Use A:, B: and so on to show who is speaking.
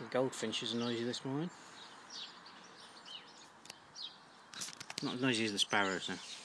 A: The goldfinches are noisy this morning. Not as noisy as the sparrows now.